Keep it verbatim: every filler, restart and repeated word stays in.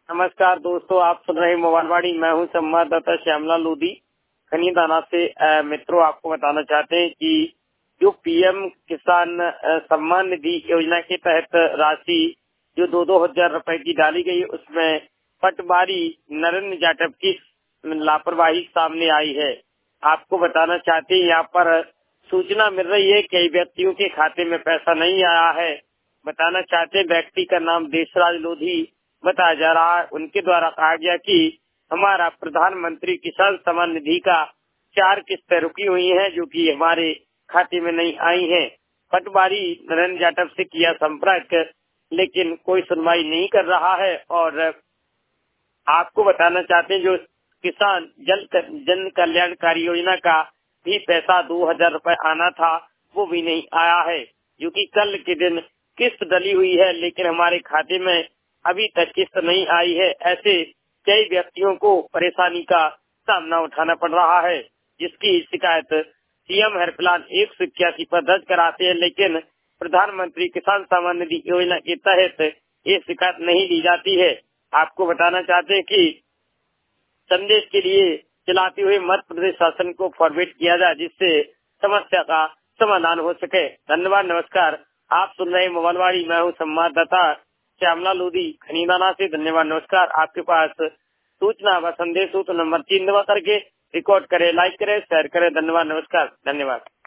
नमस्कार दोस्तों, आप सुन रहे मोबाइलवाड़ी। मैं हूं संवाददाता श्यामलाल लोधी खनीदाना से। अ, मित्रों, आपको बताना चाहते हैं कि जो पीएम किसान अ, सम्मान निधि योजना के तहत राशि जो दो दो हजार रुपए की डाली गई, उसमें पटवारी नरेंद्र जाटव की लापरवाही सामने आई है। आपको बताना चाहते हैं, यहाँ पर सूचना मिल रही है कई व्यक्तियों के खाते में पैसा नहीं आया है। बताना चाहते हैं, व्यक्ति का नाम देशराज लोधी बताया जा रहा है। उनके द्वारा कहा गया कि हमारा प्रधानमंत्री किसान सम्मान निधि का चार किस्तें रुकी हुई हैं, जो कि हमारे खाते में नहीं आई हैं। पटवारी नरेंद्र जाटव से किया संपर्क, लेकिन कोई सुनवाई नहीं कर रहा है। और आपको बताना चाहते हैं, जो किसान जल जन कल्याणकारी योजना का भी पैसा दो हजार रुपए आना था, वो भी नहीं आया है, जो कि कल के दिन किस्त डली हुई है, लेकिन हमारे खाते में अभी तक किस्त नहीं आई है। ऐसे कई व्यक्तियों को परेशानी का सामना उठाना पड़ रहा है, जिसकी शिकायत सीएम हेल्पलाइन एक सौ इक्यासी पर दर्ज कराते हैं, लेकिन प्रधानमंत्री किसान सम्मान निधि योजना के तहत ये शिकायत नहीं दी जाती है। आपको बताना चाहते हैं कि संदेश के लिए चलाते हुए मध्य प्रदेश शासन को फॉरवर्ड किया जाए, जिससे समस्या का समाधान हो सके। धन्यवाद, नमस्कार। आप सुन रहे मोबाइलवाड़ी। मैं हूँ संवाददाता श्यामला लोधी खनीदाना से। धन्यवाद, नमस्कार। आपके पास सूचना व संदेश हो तो नंबर तीन दबा करके रिकॉर्ड करे, लाइक करे, शेयर करे। धन्यवाद, नमस्कार। धन्यवाद।